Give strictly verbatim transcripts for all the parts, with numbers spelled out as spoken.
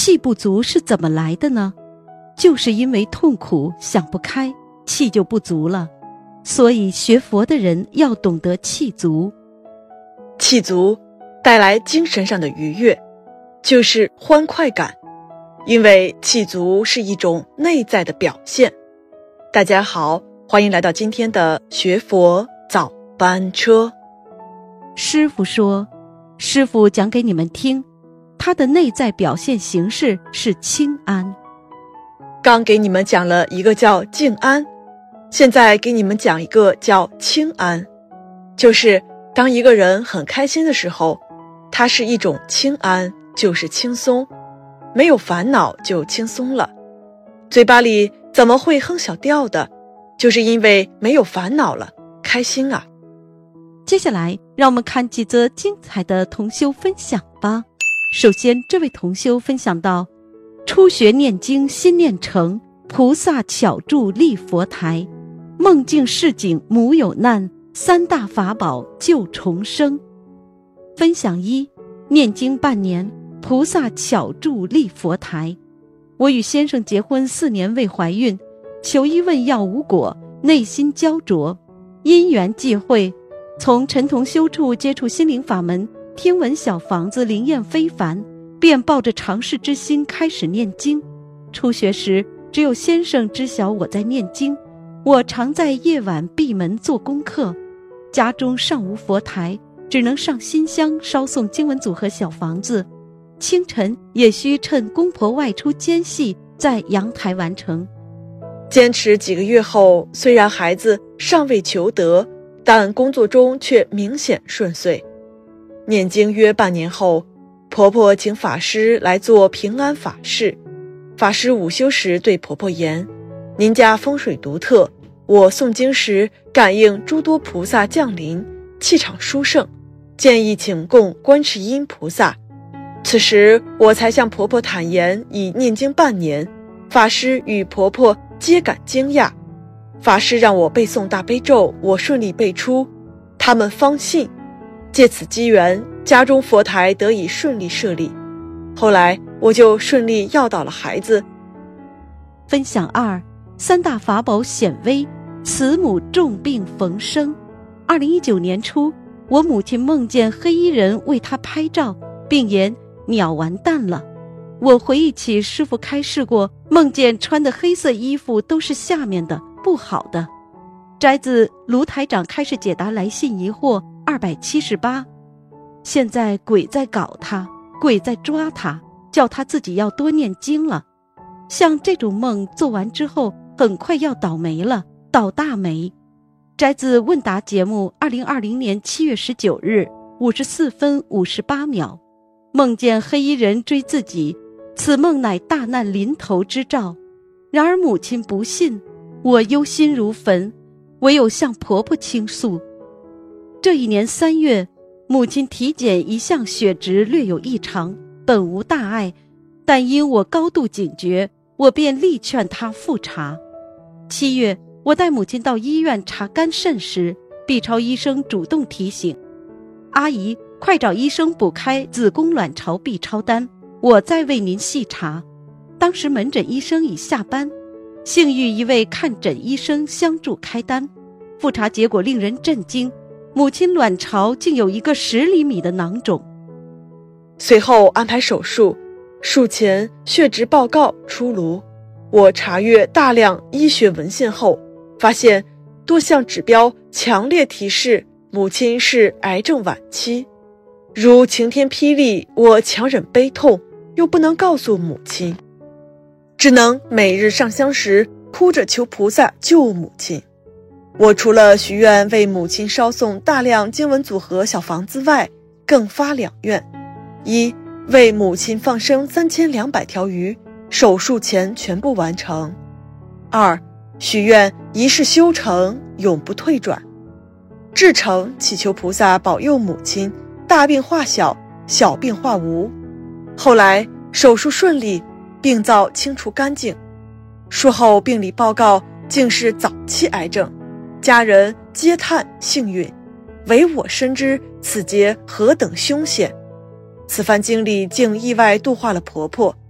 气不足是怎么来的呢？就是因为痛苦想不开，气就不足了。所以学佛的人要懂得气足。 气足带来精神上的愉悦，就是欢快感，因为气足是一种内在的表现。大家好，欢迎来到今天的学佛早班车。 师父说，师父讲给你们听，他的内在表现形式是清安。 刚给你们讲了一个叫静安，现在给你们讲一个叫清安。就是当一个人很开心的时候，它是一种清安，就是轻松，没有烦恼就轻松了。嘴巴里怎么会哼小调的？就是因为没有烦恼了，开心啊。 接下来让我们看几则精彩的同修分享吧。首先，这位同修分享到，初学念经心念诚，菩萨巧助立佛台，梦境市井母有难，三大法宝救重生。分享一，念经半年，菩萨巧助立佛台。我与先生结婚四年未怀孕，求医问药无果，内心焦灼，因缘际会，从陈同修处接触心灵法门，听闻小房子灵验非凡，便抱着尝试之心开始念经。初学时只有先生知晓我在念经，我常在夜晚闭门做功课，家中尚无佛台，只能上新香烧送经文组合小房子，清晨也需趁公婆外出间隙在阳台完成。 坚持几个月后，虽然孩子尚未求得，但工作中却明显顺遂。念经约半年后，婆婆请法师来做平安法事。法师午休时对婆婆言，您家风水独特，我诵经时感应诸多菩萨降临，气场殊胜，建议请供观世音菩萨。此时我才向婆婆坦言已念经半年，法师与婆婆皆感惊讶。法师让我背诵大悲咒，我顺利背出，他们方信。借此机缘，家中佛台得以顺利设立，后来我就顺利要到了孩子。 分享二，三大法宝显微，慈母重病逢生。二零一九年初，我母亲梦见黑衣人为她拍照，并言鸟完蛋了。我回忆起师父开示过，梦见穿的黑色衣服都是下面的，不好的。摘自卢台长开始解答来信疑惑二百七十八。现在鬼在搞他，鬼在抓他，叫他自己要多念经了。像这种梦做完之后，很快要倒霉了，倒大霉。摘自问答节目二零二零年七月十九日五十四分五十八秒。梦见黑衣人追自己，此梦乃大难临头之兆。然而母亲不信，我忧心如焚，唯有向婆婆倾诉。这一年三月，母亲体检一项血值略有异常，本无大碍，但因我高度警觉，我便力劝她复查。七月，我带母亲到医院查肝肾时，B超医生主动提醒，阿姨快找医生补开子宫卵巢 B 超单，我再为您细查。当时门诊医生已下班，幸遇一位看诊医生相助开单，复查结果令人震惊，母亲卵巢竟有一个十厘米的囊肿。 随后安排手术，术前血值报告出炉。我查阅大量医学文献后，发现多项指标强烈提示母亲是癌症晚期。如晴天霹雳，我强忍悲痛，又不能告诉母亲，只能每日上香时哭着求菩萨救母亲。我除了许愿为母亲烧送大量经文组合小房子外，更发两愿：一，为母亲放生三千两百条鱼，手术前全部完成；二，许愿一世修成，永不退转。至诚祈求菩萨保佑母亲大病化小，小病化无。后来手术顺利，病灶清除干净。术后病理报告竟是早期癌症，家人皆叹幸运，唯我深知此劫何等凶险。此番经历竟意外度化了婆婆，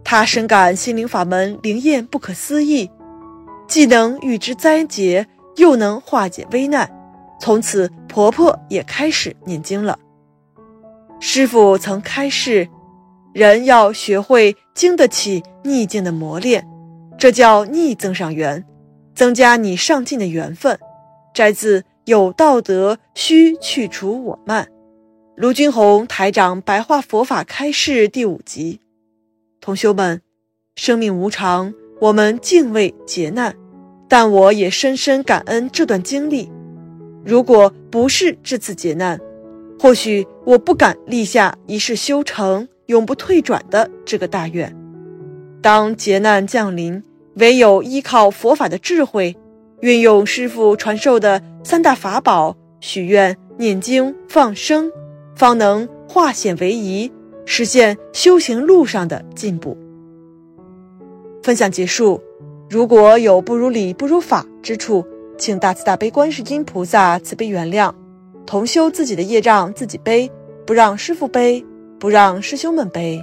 他深感心灵法门灵验不可思议，既能预知灾劫，又能化解危难。从此婆婆也开始念经了。师父曾开示，人要学会经得起逆境的磨练，这叫逆增上缘，增加你上进的缘分。摘自有道德须去除我慢，卢军红台长白话佛法开示第五集。同修们，生命无常，我们敬畏劫难，但我也深深感恩这段经历。如果不是这次劫难，或许我不敢立下一世修成永不退转的这个大愿。当劫难降临，唯有依靠佛法的智慧，运用师父传授的三大法宝，许愿、念经、放生，方能化险为夷，实现修行路上的进步。分享结束，如果有不如理不如法之处，请大慈大悲观世音菩萨慈悲原谅。同修自己的业障自己背，不让师父背，不让师兄们背。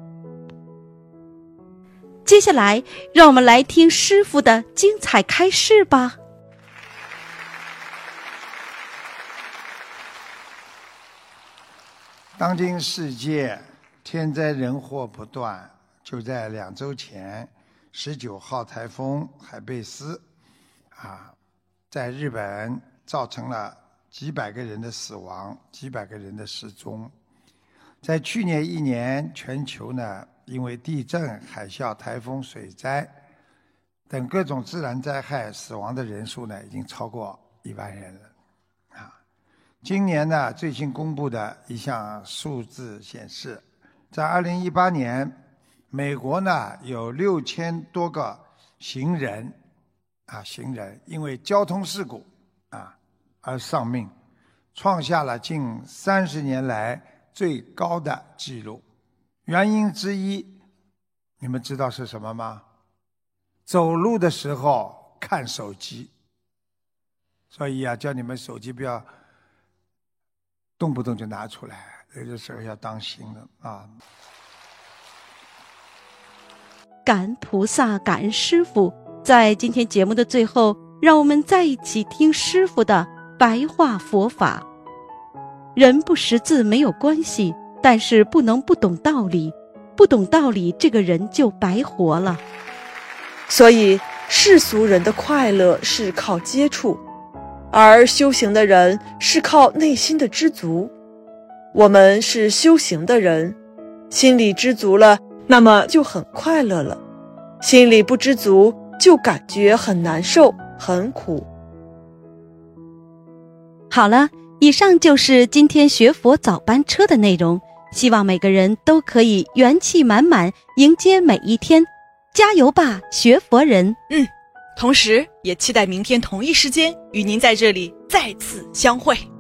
接下来让我们来听师父的精彩开示吧。 当今世界天灾人祸不断，就在两周前，十九号台风海贝斯啊，在日本造成了几百个人的死亡，几百个人的失踪。在去年一年，全球呢，因为地震、海啸、台风、水灾等各种自然灾害，死亡的人数呢，已经超过一万人了。啊，今年呢，最新公布的一项数字显示，在二零一八年，美国呢有六千多个行人啊，行人因为交通事故啊而丧命，创下了近三十年来最高的记录。原因之一，你们知道是什么吗？走路的时候看手机。所以啊，叫你们手机不要动不动就拿出来，有的时候要当心的啊。 感恩菩萨，感恩师父。在今天节目的最后，让我们再一起听师父的白话佛法。人不识字没有关系，但是不能不懂道理，不懂道理，这个人就白活了。 所以世俗人的快乐是靠接触，而修行的人是靠内心的知足。我们是修行的人，心里知足了，那么就很快乐了；心里不知足，就感觉很难受，很苦。 好了，以上就是今天学佛早班车的内容，希望每个人都可以元气满满迎接每一天，加油吧，学佛人！ 嗯，同时也期待明天同一时间与您在这里再次相会。